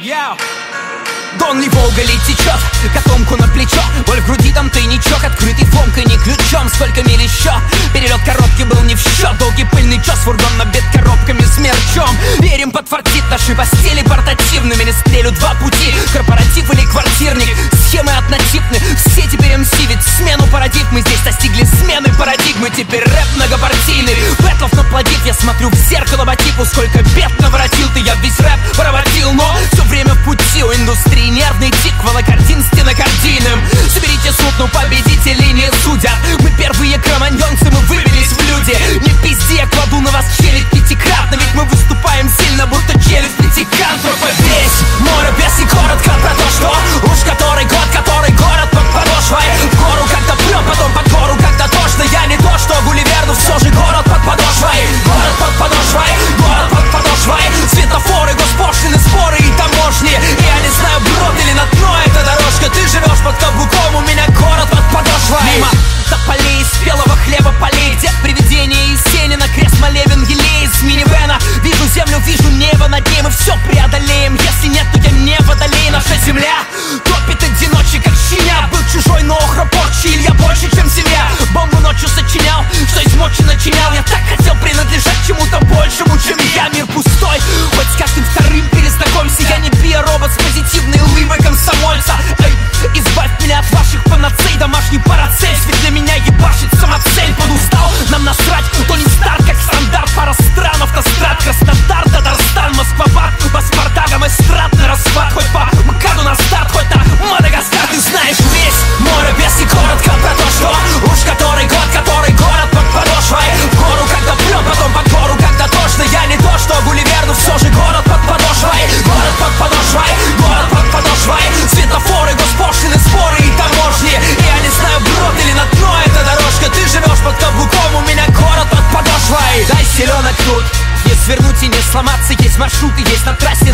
Yeah. Дон ли Волга ли течет, котомку на плечо, боль в груди, там тайничок, открытый фомкой, не ключом. Сколько миль еще, перелет коробки был не в счет. Долгий пыльный час, фургон набит коробками с мерчом. Верим, подфартит наши постели портативными. Не стрелю два пути, корпоратив или квартирник. Схемы однотипны, все теперь МС. Ведь смену парадигмы здесь достигли смены парадигмы. Теперь рэп многопартийный, бэтлов наплодив. Я смотрю в зеркало по типу, сколько бед наворотил ты. Я весь рэп проводил, но все время в пути у индустрии. Нервный тик, волокордин стенокардийным. Соберите суд, но победителей не судят. Мы первые кроманьонцы, мы выбились в люди. Не пизди, я кладу на вас челюсть пятикратно. Ведь мы выступаем сильно, будто челюсть пятикантропа. Весь мой рэп, если коротко про то, что уж который год, который город под подошвой. В гору когда прет, потом под гору когда тошно. Я не то, что Гулливер, но все же город под подошвой. Город под подошвой, город под подошвой. Светофоры, госпошлины, споры и таможни. И я не знаю, брод или на дно эта дорожка. Ты живешь под каблуком, у меня город под подошвой. Мимо тополей, спелого хлеба полей. Дед привидение из тени, на крест молебен елей из минивэна. Вижу землю, вижу небо над ней. Мы все преодолеем, если нет, то я не водолей. Наша земля топит одиночек, как щеня. Был чужой, но охропорчий, Илья больше, чем семья. Бомбу ночью сочинял, что из мочи начинял. Я так хотел принадлежать чему-то большему, чем я. Мир пустой, хоть с каждым вторым перезнакомься. Я не биоробот с позитивной улыбой комсомольца. Эй, избавь меня от ваших панацей. Домашний парацель, ведь для меня ебашит самоцель. Подустал, нам насрать, то не старт, как стандарт. Пара стран, автострад, Краснодар, Татарстан, Москва-Бак, Паспартагом эстрадный распад. Хоть по МКАДу на старт, хоть на Мадагаскар. Ты знаешь весь мой рэп, если коротко про то, что уж который год, который город под подошвой. В гору когда прет, потом под гору когда тошно. Я не то, что Гулливер, но все же город под подошвой. Город под подошвой, город под подошвой. Светофоры, госпошлины, споры и таможни. И я не знаю, брод или на дно эта дорожка. Ты живешь под каблуком, у меня город под подошвой. Дай селенок тут, не свернуть и не сломаться. Есть маршруты, есть на трассе